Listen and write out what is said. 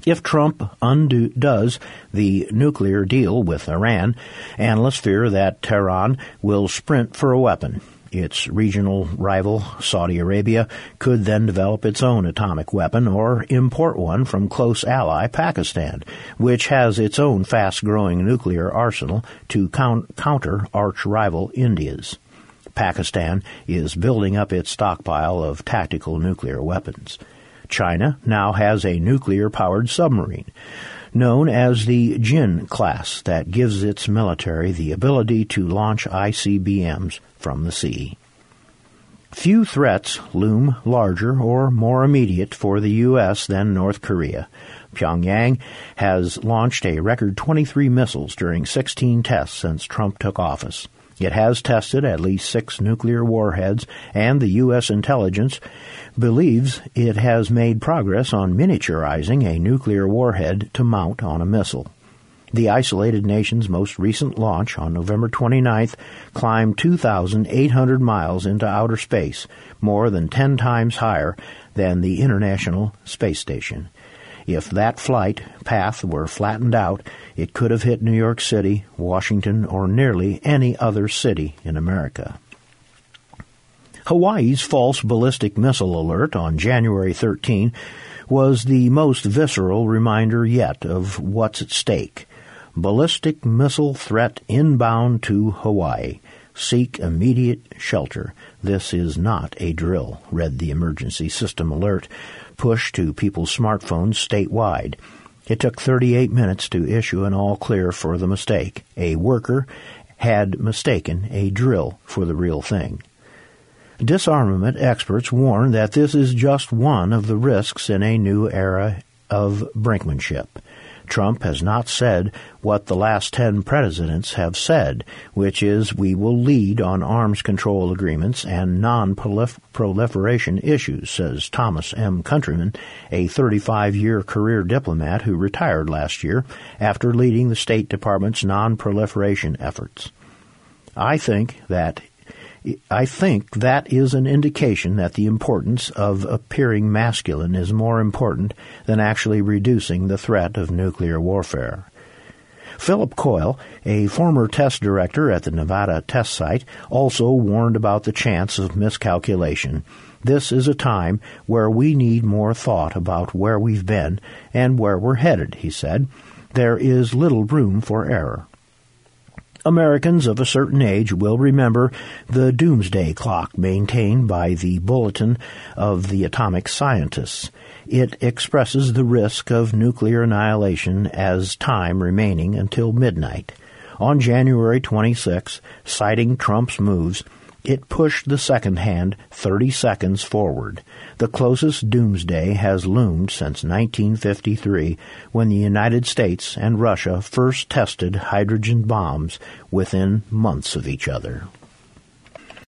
If Trump undoes the nuclear deal with Iran, analysts fear that Tehran will sprint for a weapon. Its regional rival, Saudi Arabia, could then develop its own atomic weapon or import one from close ally Pakistan, which has its own fast-growing nuclear arsenal to counter arch-rival India's. Pakistan is building up its stockpile of tactical nuclear weapons. China now has a nuclear-powered submarine, known as the Jin class, that gives its military the ability to launch ICBMs from the sea. Few threats loom larger or more immediate for the U.S. than North Korea. Pyongyang has launched a record 23 missiles during 16 tests since Trump took office. It has tested at least 6 nuclear warheads, and the U.S. intelligence believes it has made progress on miniaturizing a nuclear warhead to mount on a missile. The isolated nation's most recent launch on November 29th climbed 2,800 miles into outer space, more than 10 times higher than the International Space Station. If that flight path were flattened out, it could have hit New York City, Washington, or nearly any other city in America. Hawaii's false ballistic missile alert on January 13 was the most visceral reminder yet of what's at stake. Ballistic missile threat inbound to Hawaii. Seek immediate shelter. This is not a drill, read the emergency system alert, pushed to people's smartphones statewide. It took 38 minutes to issue an all-clear for the mistake. A worker had mistaken a drill for the real thing. Disarmament experts warn that this is just one of the risks in a new era of brinkmanship. Trump has not said what the last 10 presidents have said, which is we will lead on arms control agreements and non-proliferation issues, says Thomas M. Countryman, a 35-year career diplomat who retired last year after leading the State Department's non-proliferation efforts. I think that is an indication that the importance of appearing masculine is more important than actually reducing the threat of nuclear warfare. Philip Coyle, a former test director at the Nevada test site, also warned about the chance of miscalculation. This is a time where we need more thought about where we've been and where we're headed, he said. There is little room for error. Americans of a certain age will remember the doomsday clock maintained by the Bulletin of the Atomic Scientists. It expresses the risk of nuclear annihilation as time remaining until midnight. On January 26, citing Trump's moves, it pushed the second hand 30 seconds forward. The closest doomsday has loomed since 1953, when the United States and Russia first tested hydrogen bombs within months of each other.